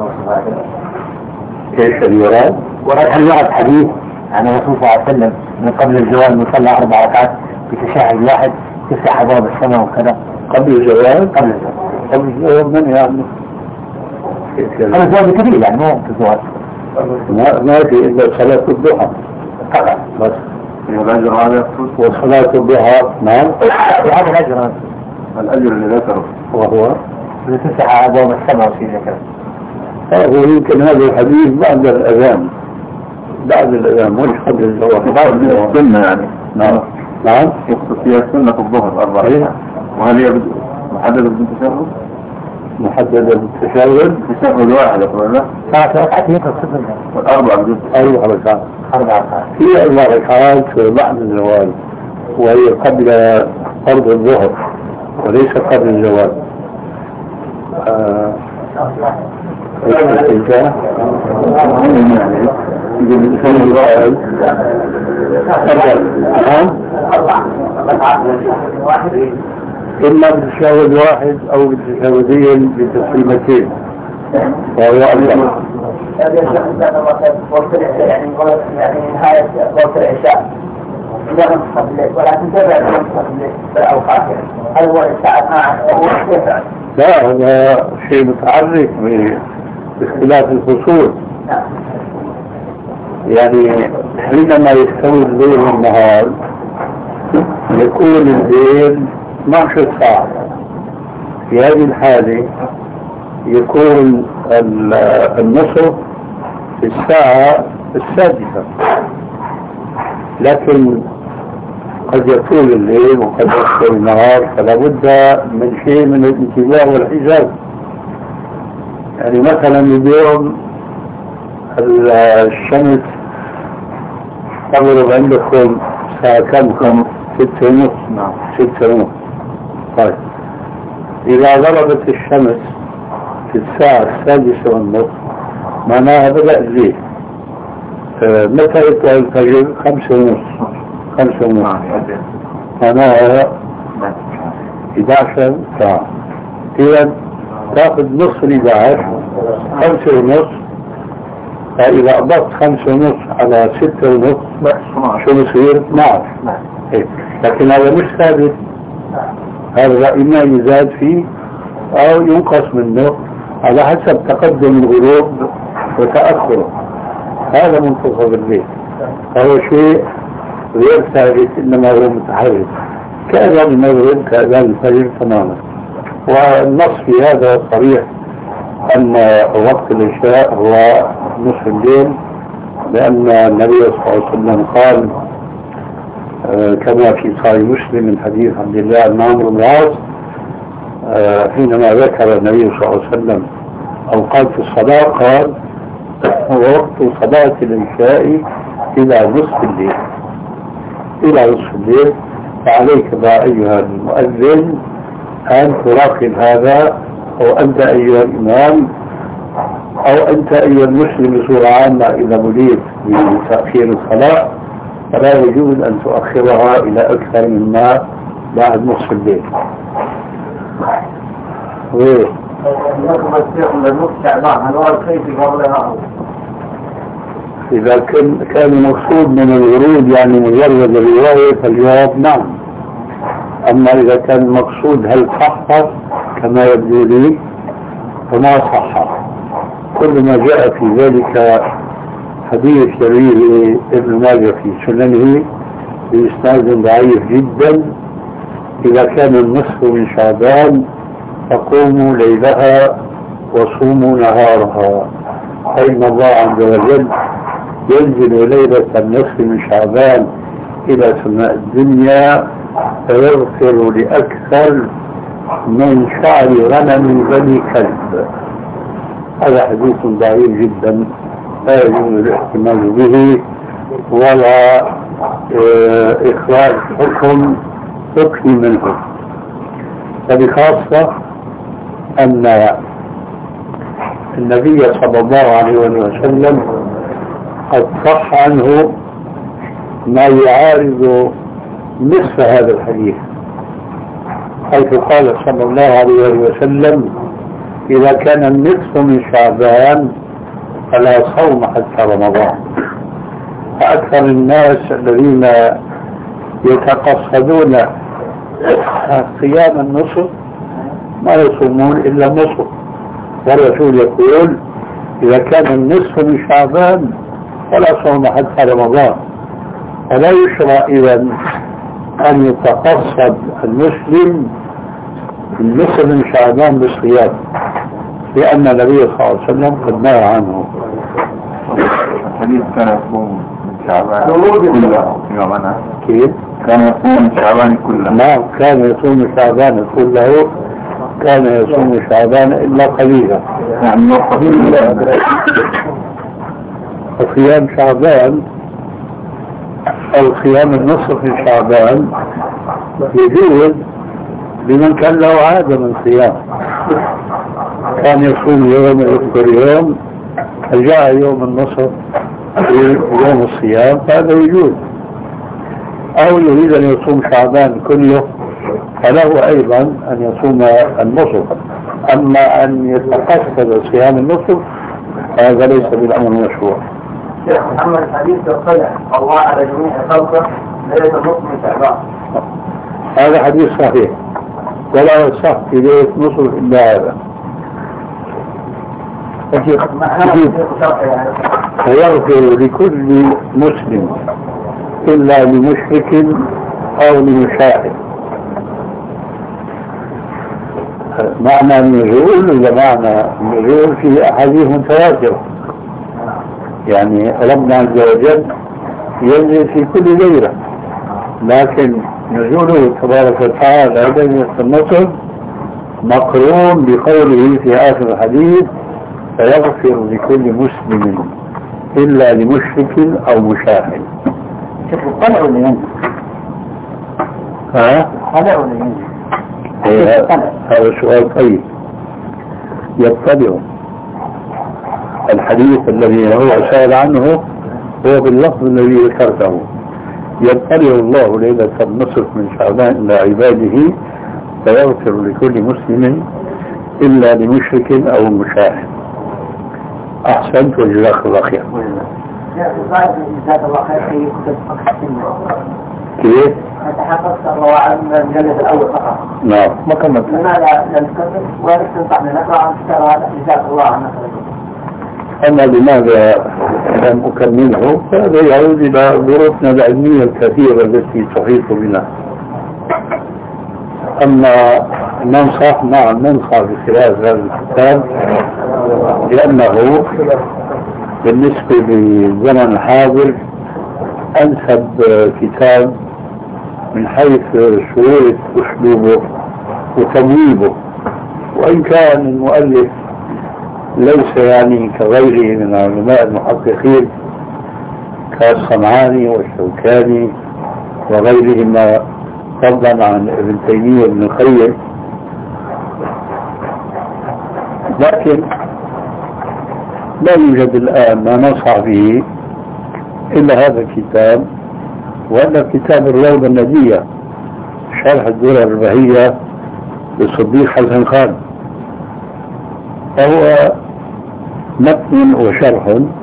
كيف الوراد؟ ورد الورد حديث عن الرسول صلى الله عليه وسلم من قبل الزواج مصلى أربع ركعات بتشهد واحد تفتح أبواب السماء وكذا. قبل الزواج؟ قبل الزواج. قبل الزواج من يعني؟ قبل الزواج كبير يعني مو في الزواج. ما ما في إلا صلاة الضحى فقط بس. الأجر هذا وصلاة الضحى نعم. هذا الأجر هذا الأجر اللي ذكره وهو تفتح أبواب السماء وشيء زي كذا. هو يمكن هذا الحديث بعد الأذان بعد الأذان مش قبل الزواج. بعد السنة يعني. نعم نعم. يقصد فيها سنة الظهر أربع ركعات. وهل هي محددة بالتشهد؟ محددة بالتشهد؟ تشهد واحد أقول له. ثلاث ركعات يمكن صفر. والأربع بجزء. أربع ركعات. أربع ركعات. هي أربع ركعات بعد الزواج وهي قبل فرض الظهر وليس قبل الزواج. آه إما بالتشهد واحد أو بالتشهدين بتسليمتين وهو أفضل. يعني يعني نهاية وقت العشاء ولكن تبع بالأوقات هل هو الساعة اثناشر؟ لا هذا شيء متعرف باختلاف الفصول. يعني حينما يستوي الليل والنهار يكون الليل اثنتي عشرة ساعة. في هذه الحالة يكون النصف في الساعة السادسة، لكن قد يطول الليل وقد يطول النهار فلا بد من شيء من الانتباه والحجاب. يعني مثلا اليوم الشمس تغرب عندكم الساعة كم؟ كم؟ ستة ونص. نعم ستة ونص. طيب إذا غربت الشمس في الساعة السادسة والنصف معناها بدأ الليل. متى يطلع الفجر؟ خمسة ونص. خمسة ونص معناها إحدى عشرة ساعة. إذا تأخذ نصف الإحدى عشر خمسة ونص، فإذا أضفت خمسة ونص على ستة ونص شو بصير؟ اثني عشر. إيه. لكن هذا مش ثابت، هذا إما يزاد فيه أو ينقص منه على حسب تقدم الغروب وتأخره. هذا منتصف الليل، هذا شيء غير ثابت إنما هو متحرك كأذان المغرب كأذان الفجر تماما. والنص في هذا صريح أن وقت العشاء هو نصف الليل، لأن النبي صلى الله عليه وسلم قال آه كما في صحيح مسلم من حديث عبد الله بن عمرو بن العاص آه حينما ذكر النبي صلى الله عليه وسلم أوقات الصلاة قال ووقت صلاة العشاء إلى نصف الليل إلى نصف الليل. فعليك بقى أيها المؤذن أن تراقب هذا، أو أنت أيها الإمام أو أنت أيها المسلم بصورة عامة إذا بليت بتأخير الصلاة فلا يجوز أن تؤخرها إلى أكثر مما بعد نصف الليل. ويه إذا كان كان المقصود من الورود يعني مجرد الرواية فالجواب نعم. أما إذا كان المقصود هل صح كما يبدو لي فما صح. كل ما جاء في ذلك حديث يرويه ابن ماجه في سننه بإسناد ضعيف جدا. إذا كان النصف من شعبان فقوموا ليلها وصوموا نهارها، فإن الله عز وجل ينزل ليلة النصف من شعبان إلى سماء الدنيا فيغفر لأكثر من شعر غنم بني كلب. هذا حديث ضعيف جدا لا يجوز الاحتمال به ولا اه إخراج حكم فقهي منه. فبخاصة أن النبي صلى الله عليه وسلم قد صح عنه ما يعارض نصف هذا الحديث، حيث قال صلى الله عليه وسلم إذا كان النصف من شعبان فلا صوم حتى رمضان. فأكثر الناس الذين يتقصدون صيام النصف ما يصومون إلا النصف، والرسول يقول إذا كان النصف من شعبان فلا صوم حتى رمضان. فلا يشرع إذن أن يتقصد المسلم النصف من شعبان بالصيام، لأن النبي صلى الله عليه وسلم قد نهى عنه. الحديث كان يصوم من شعبان كله يومنا. كيف؟ كان يصوم من شعبان كله. نعم كان يصوم من شعبان كله، كان يصوم من شعبان إلا قليلا. يعني قليلا. وصيام شعبان أو صيام النصف من شعبان يجوز لمن كان له عادة من صيام، كان يصوم يوم ويفطر يوم، جاء يوم النصف يوم الصيام فهذا يجوز. أو يريد أن يصوم شعبان كله فله أيضا أن يصوم النصف. أما أن يتقصد صيام النصف هذا ليس بالأمر المشروع. شيخ محمد الحديث يقول الله على جميع خلقه ليلة النصف من شعبان. هذا حديث صحيح ولا يصح في ليلة نصف إلا هذا. فيغفر لكل مسلم إلا لمشرك أو لمشاهد. معنى النزول إذا معنى النزول في أحاديث متواترة، يعني ربنا عز وجل ينزل في كل ليلة، لكن نزوله تبارك وتعالى ليلة النصف مقرون بقوله في آخر الحديث فيغفر لكل مسلم إلا لمشرك أو مشاهد. شوف الطلع ولا ينزل؟ ها؟ الطلع ولا ينزل؟ هذا سؤال طيب. يطلع الحديث الذي هو سأل عنه هو باللفظ الذي ذكرته، يطلع الله ليلة النصف من شعبان إلى عباده فيغفر لكل مسلم إلا لمشرك أو مشاهد. أحسنت وجزاك الله خير. جزاك الله خير في كتب فقه السنة. كيف؟ تحققت الله أعلم من المجلد الأول فقط. نعم. ما كملت. لماذا لم تكتب ولا تنصحنا نقرأ عن كتاب جزاك الله عنك. أما لماذا لم أكمله فهذا يعود إلى ظروفنا العلمية الكثيرة التي تحيط بنا. أما ننصح نعم ننصح بخلاف هذا الكتاب لأنه بالنسبة للزمن الحاضر أنسب كتاب من حيث سهولة أسلوبه وتبويبه، وإن كان المؤلف ليس يعني كغيره من علماء المحققين كالصنعاني والشوكاني وغيرهما، فضلا عن ابن تيمية وابن القيم. لكن لا يوجد الآن ما نصح به إلا هذا الكتاب، وهذا كتاب الروضة الندية شرح الدرر البهية للصديق حسن خان، فهو متن وشرح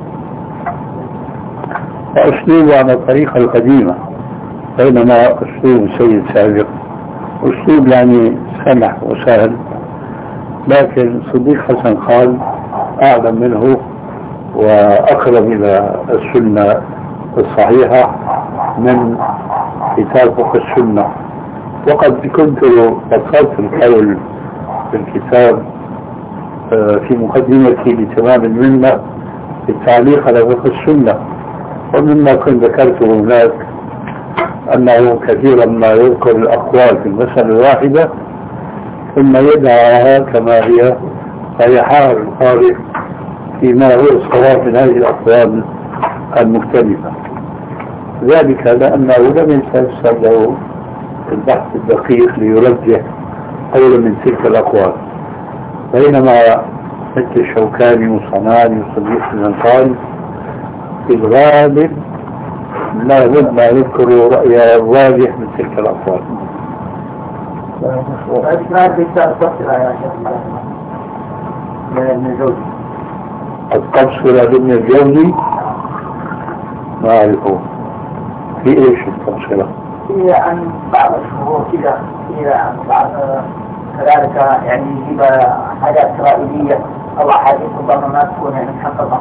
وأسلوب على الطريقة القديمة، بينما أسلوب السيد سابق أسلوب يعني سمح وسهل، لكن صديق حسن خان أعلم منه وأقرب إلى السنة الصحيحة من كتاب فقه السنة. وقد كنت فكرت القول في الكتاب في مقدمتي لتمام المنة بالتعليق على فقه السنة، ومما كنت ذكرته هناك أنه كثيرا ما يذكر الأقوال في المسألة الواحدة ثم يدعها كما هي، فيحاول القارئ فيما هو الصواب من هذه الأقوال المختلفة، ذلك لأنه لم يتيسر له البحث الدقيق ليرجح قولا من تلك الأقوال، بينما مثل الشوكاني وصنعاني وصديق الأنصاري في الغالب لا بد ما يذكروا رأي الراجح من تلك الأقوال. التبصرة لابن الجوزي ما أعرفه في إيش التبصرة؟ هي عن بعض الشهور كذا، هي عن بعض كذلك يعني يجيب حاجات إسرائيلية أو أحاديث ربما ما تكون يعني محققة.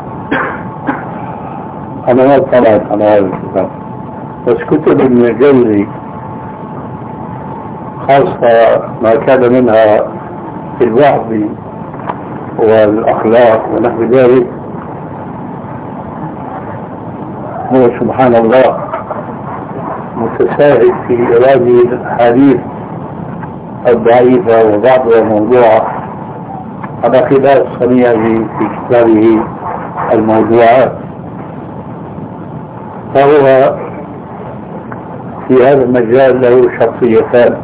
أنا ما اطلعت على هذا الكتاب، بس كتب ابن الجوزي خاصة ما كان منها في الوعظ والأخلاق ونحو ذلك هو سبحان الله متساهل في إرادة الأحاديث الضعيفة وبعضها موضوعة، على خلاف صنيعه في كتابه الموضوعات. فهو في هذا المجال له شخصيتان.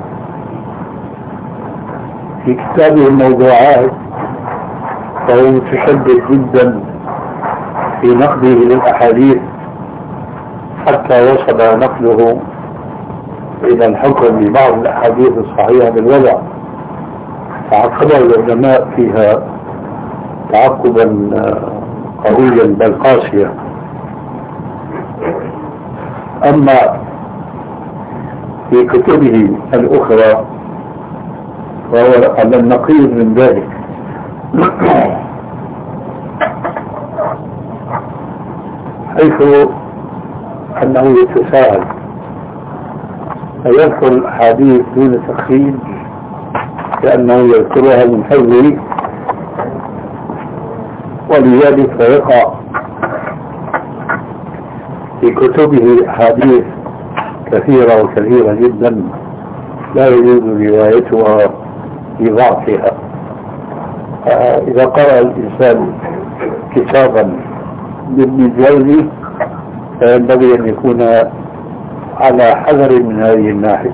في كتابه الموضوعات فهو متشدد جدا في نقده للأحاديث حتى وصل نقله إلى الحكم ببعض الأحاديث الصحيحة بالوضع، تعقب العلماء فيها تعقبا قويا بل قاسيا. أما في كتبه الأخرى فهو على النقيض من ذلك، حيث أنه يتساهل فيذكر الأحاديث دون تخريج لأنه يذكرها من حفظه، ولذلك فيقع في كتبه أحاديث كثيرة وكثيرة جدا لا يجوز روايتها لضعفها. إذا قرأ الإنسان كتابا لابن الجوزي فينبغي أن يكون على حذر من هذه الناحية.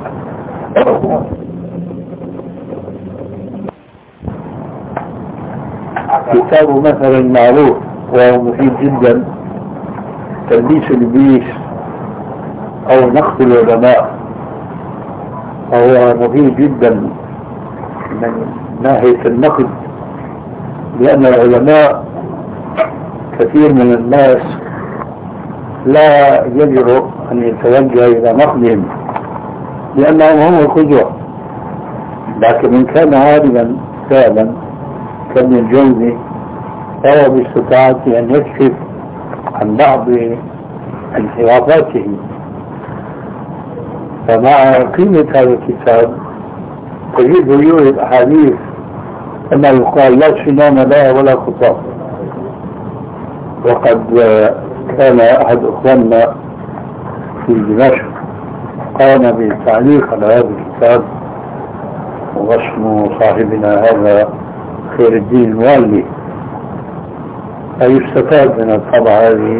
كتابه مثلا معروف وهو مفيد جدا تلبيس الإبليس أو نقد العلماء، فهو مفيد جدا من ناحية النقد، لأن العلماء كثير من الناس لا يجرؤ أن يتوجه إلى نقدهم لأنهم هم القدوة، لكن من كان عالما فعلا كابن الجوزي فهو باستطاعته أن يكشف عن بعض انحرافاته. فمع قيمة هذا الكتاب تجد يورد أحاديث كما يقال لا سنان لا ولا خطاب. وقد كان أحد أخواننا في دمشق قام بالتعليق على هذا الكتاب، واسم صاحبنا هذا خير الدين الوالي، يستفاد من الطبعة هذه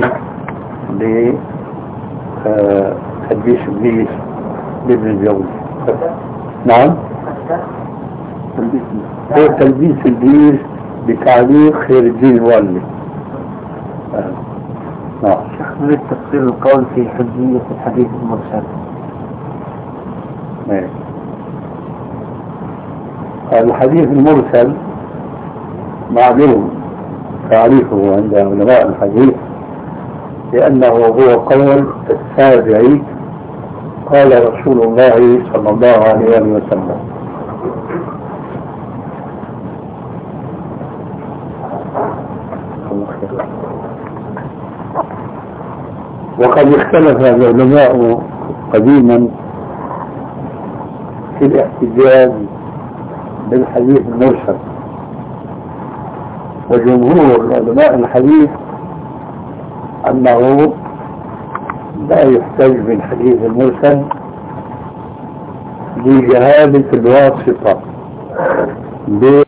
لتلبيس إبليس لابن الجوزي. نعم، هو تلبيس إبليس بتعليق خير الدين الوالي. نعم. نريد تفصيل القول في حجية الحديث المرسل. نعم. الحديث المرسل معلوم تعريفه عند علماء الحديث لأنه هو قول التابعي قال رسول الله صلى الله عليه وسلم. وقد اختلف العلماء قديما في الاحتجاج بالحديث المرسل، وجمهور علماء الحديث أنه لا يحتج بالحديث المرسل لجهالة الواسطة